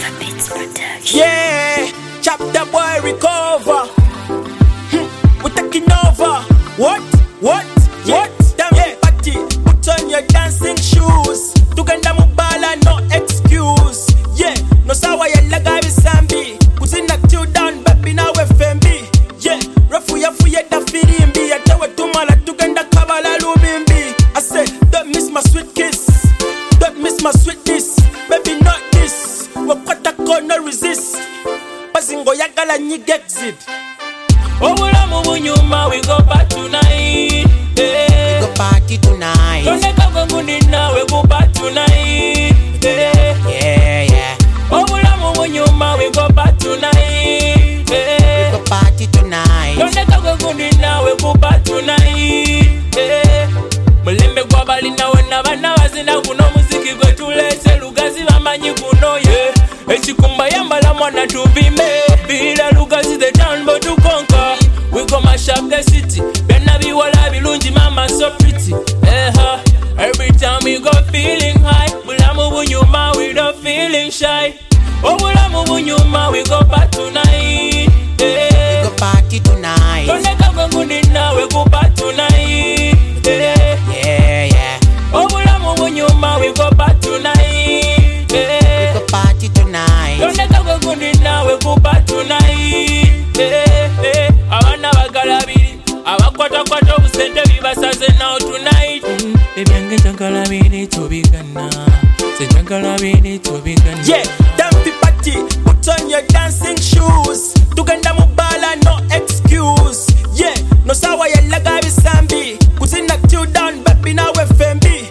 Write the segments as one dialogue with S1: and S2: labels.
S1: Yeah, chapter boy recover. We're taking over. What? Damn yeah. Party, put on your dancing shoes. Tugenda mubala, no excuse. Yeah, no sawa ya laga bisambi. Kuzina till down, baby na we fembi. Yeah, refu ya da firimbi. Atawe tumala tugenda kabala lubimbi. I say, don't miss my sweet kiss. Don't miss my sweetness. Baby, not this. Wakata no resist. Pasingo yakala nyig exit.
S2: Obulamu bunyuma, we go back tonight.
S1: We go party tonight.
S2: Toneka gundi na we go back tonight.
S1: Yeah.
S2: Obulamu bunyuma, we go back tonight.
S1: We go party tonight.
S2: Toneka gundi na we go back tonight. Mulembe gwa bali na wena bana bazina kuno muziki gwe tulese lugazi bamanyi kuno ye. Echikumba yambala mwana tuvime. Bila lugazi the town but to conquer. We go mash up the city. Bena biwala bilunji mama so pretty. Every time we go feeling high. Bulamu bunyuma we don't feeling shy. Oh bulamu bunyuma we go back tonight.
S1: We go party tonight.
S2: Toneka gundi na we go back tonight.
S1: Yeah.
S2: Oh bulamu bunyuma we go back tonight.
S1: We go party tonight.
S2: Toneka gundi na we go back tonight. Abana bagalabiri abakwata obusente bibasaze now tonight. Ebyange jangalabiri tubigana. Sejangalabiri tubigana.
S1: Yeah, damn the party, put on your dancing shoes. Tugenda mubala, no excuse. Yeah, no sawa ya laga bisambi. Kuzina till down, baby na we fembi.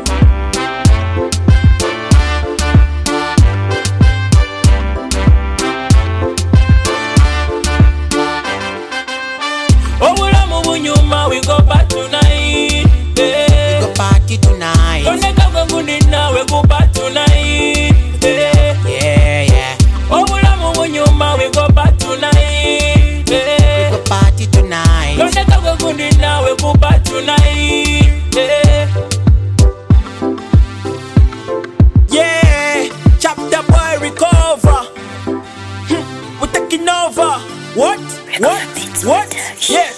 S2: Obulamu bunyuma, we go back tonight.
S1: We go party tonight.
S2: Toneka gundi na we go back tonight.
S1: Yeah.
S2: Obulamu bunyuma, we go back tonight.
S1: We go party tonight.
S2: Toneka gundi na we go back tonight.
S1: Yeah, chapter boy recover. We're taking over. What? Yeah.